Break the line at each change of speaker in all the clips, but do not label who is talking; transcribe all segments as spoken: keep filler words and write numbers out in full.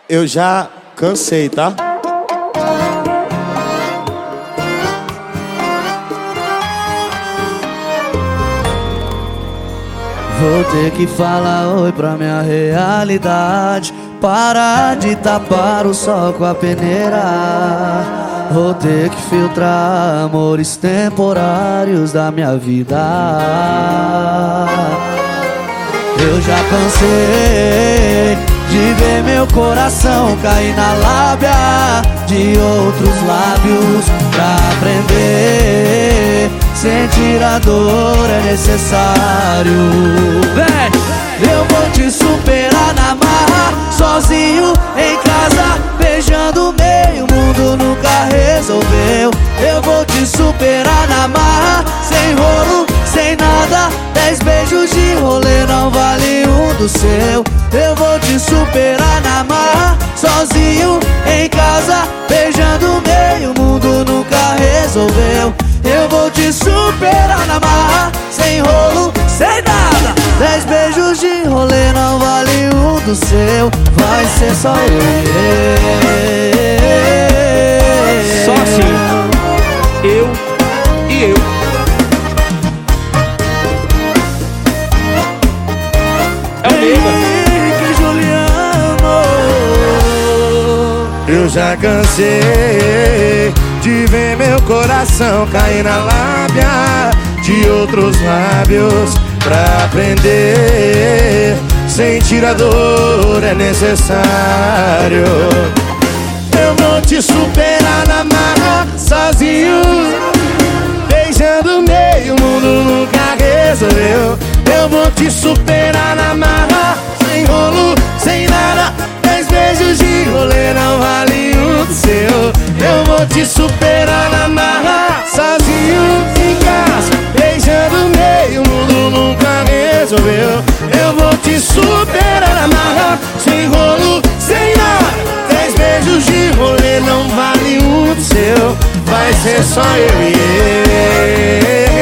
Eu já cansei, tá?
Vou ter que falar oi pra minha realidade. Parar de tapar o sol com a peneira. Vou ter que filtrar amores temporários da minha vida. Eu já cansei de ver meu coração cair na lábia de outros lábios. Pra aprender, sentir a dor é necessário. Vem, eu vou te superar na marra, sozinho em casa, beijando meio mundo nunca resolveu. Eu vou te superar na marra, sem rolo, sem nada. Dez beijos de rolê não vale um do seu. Eu vou te superar na marra, sozinho em casa, beijando meio mundo nunca resolveu. Eu vou te superar na marra, sem rolo, sem nada. Dez beijos de rolê não vale um do seu. Vai ser só eu.
Só assim, eu e eu. É o
Henrique Juliano.
Eu já cansei de ver meu coração cair na lábia de outros lábios. Pra aprender, sentir a dor é necessário. Eu vou te superar na marra, sozinho, beijando meio mundo nunca resolveu. Eu vou te superar na marra, sem rolo, sem nada. Dez beijos de rolê não vale um do seu. Eu vou te superar na marra, sozinho em casa, beijando meio mundo nunca resolveu. Eu vou te superar na marra, sem rolo, sem nada. Dez beijos de rolê não vale um do seu. Vai ser só eu e ele.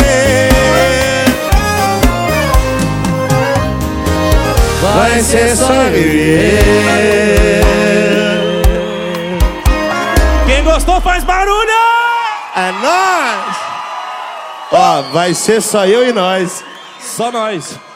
Vai ser só eu e ele.
Quem gostou faz barulho!
É nóis! Ó, vai ser só eu e nós.
Só nós.